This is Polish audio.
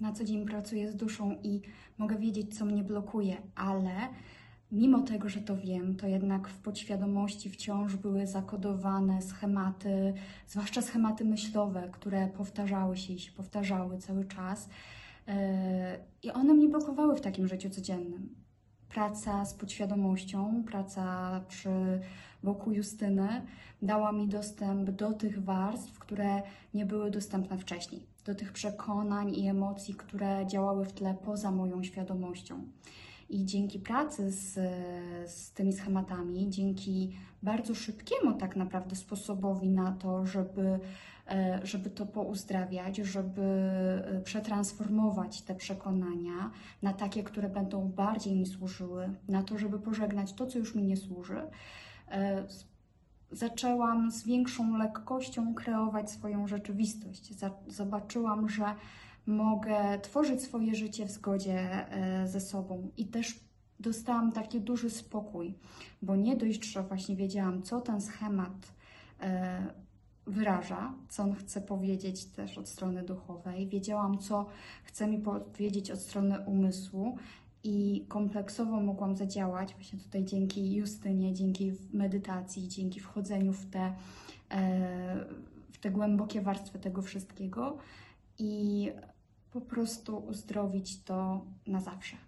na co dzień pracuję z duszą i mogę wiedzieć, co mnie blokuje, ale mimo tego, że to wiem, to jednak w podświadomości wciąż były zakodowane schematy, zwłaszcza schematy myślowe, które powtarzały się i się powtarzały cały czas. I one mnie blokowały w takim życiu codziennym. Praca z podświadomością, praca wokół Justyny dała mi dostęp do tych warstw, które nie były dostępne wcześniej, do tych przekonań i emocji, które działały w tle poza moją świadomością. I dzięki pracy z tymi schematami, dzięki bardzo szybkiemu tak naprawdę sposobowi na to, żeby to pouzdrawiać, żeby przetransformować te przekonania na takie, które będą bardziej mi służyły, na to, żeby pożegnać to, co już mi nie służy, zaczęłam z większą lekkością kreować swoją rzeczywistość. Zobaczyłam, że mogę tworzyć swoje życie w zgodzie ze sobą i też dostałam taki duży spokój, bo nie dość, że właśnie wiedziałam, co ten schemat wyraża, co on chce powiedzieć też od strony duchowej, wiedziałam, co chce mi powiedzieć od strony umysłu i kompleksowo mogłam zadziałać właśnie tutaj dzięki Justynie, dzięki medytacji, dzięki wchodzeniu w te głębokie warstwy tego wszystkiego i po prostu uzdrowić to na zawsze.